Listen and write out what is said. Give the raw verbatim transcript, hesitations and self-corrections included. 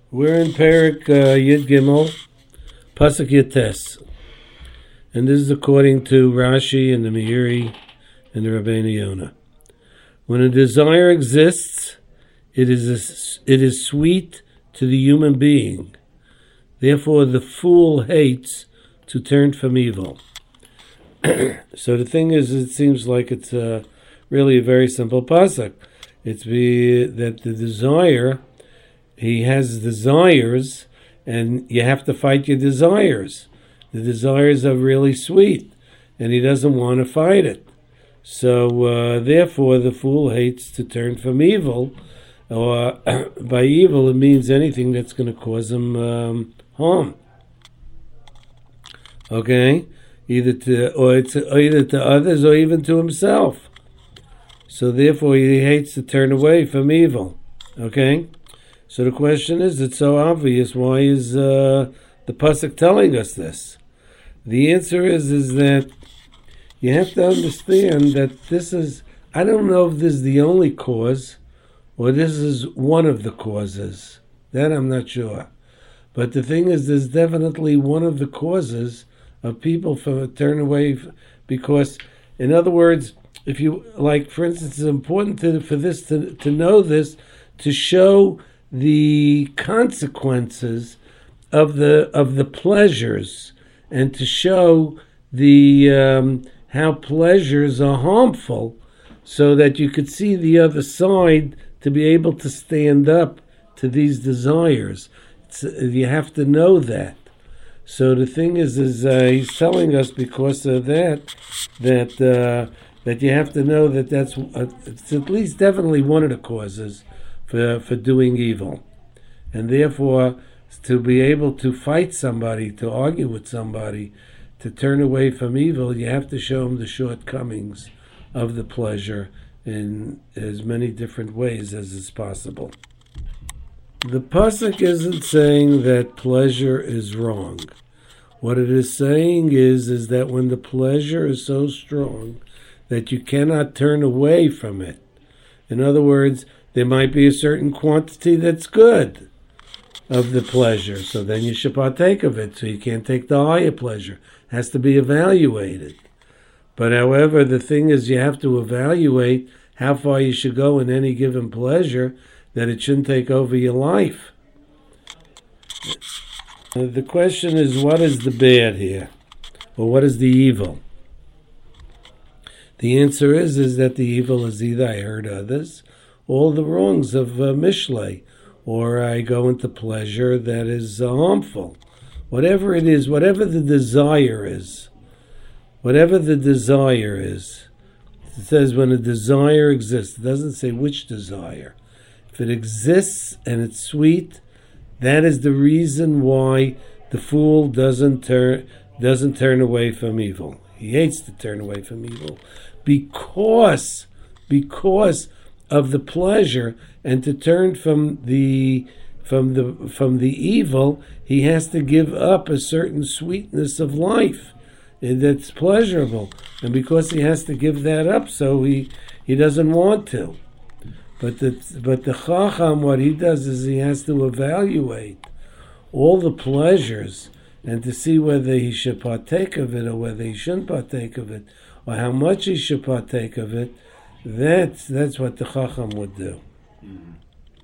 We're in Perek uh, Yud Gimel, Pasuk Yates. And this is according to Rashi and the Meiri and the Rabbeinu Yonah. When a desire exists, it is a, it is sweet to the human being. Therefore, the fool hates to turn from evil. So the thing is, it seems like it's uh, really a very simple pasuk. It's be that the desire, he has desires, and you have to fight your desires. The desires are really sweet, and he doesn't want to fight it. So uh, therefore, the fool hates to turn from evil. Or by evil, it means anything that's going to cause him um, harm. Okay, either to or it's either to others or even to himself. So therefore, he hates to turn away from evil. Okay, so the question is: it's so obvious. Why is uh, the pasuk telling us this? The answer is is that you have to understand that this is. I don't know if this is the only cause, or this is one of the causes. That I'm not sure. But the thing is, there's definitely one of the causes of people from turn away, because, in other words, if you like, for instance, it's important to, for this to to know this, to show the consequences of the of the pleasures, and to show the um, how pleasures are harmful, so that you could see the other side to be able to stand up to these desires. It's, you have to know that. So the thing is, is uh, he's telling us because of that, that uh, that you have to know that that's uh, it's at least definitely one of the causes for for doing evil, and therefore to be able to fight somebody, to argue with somebody, to turn away from evil, you have to show them the shortcomings of the pleasure in as many different ways as is possible. The pasuk isn't saying that pleasure is wrong. What it is saying is, is that when the pleasure is so strong that you cannot turn away from it. In other words, there might be a certain quantity that's good of the pleasure, so then you should partake of it, so you can't take the higher pleasure. It has to be evaluated. But however, the thing is, you have to evaluate how far you should go in any given pleasure, that it shouldn't take over your life. The question is, what is the bad here? Or what is the evil? The answer is, is that the evil is either I hurt others, all the wrongs of uh, Mishlei, or I go into pleasure that is uh, harmful. Whatever it is, whatever the desire is, whatever the desire is, it says when a desire exists, it doesn't say which desire. If it exists and it's sweet, that is the reason why the fool doesn't turn doesn't turn away from evil. He hates to turn away from evil because because of the pleasure, and to turn from the from the from the evil, he has to give up a certain sweetness of life that's pleasurable, and because he has to give that up, so he he doesn't want to. But the but the Chacham, what he does is he has to evaluate all the pleasures and to see whether he should partake of it or whether he shouldn't partake of it, or how much he should partake of it. That's that's what the Chacham would do. Mm-hmm.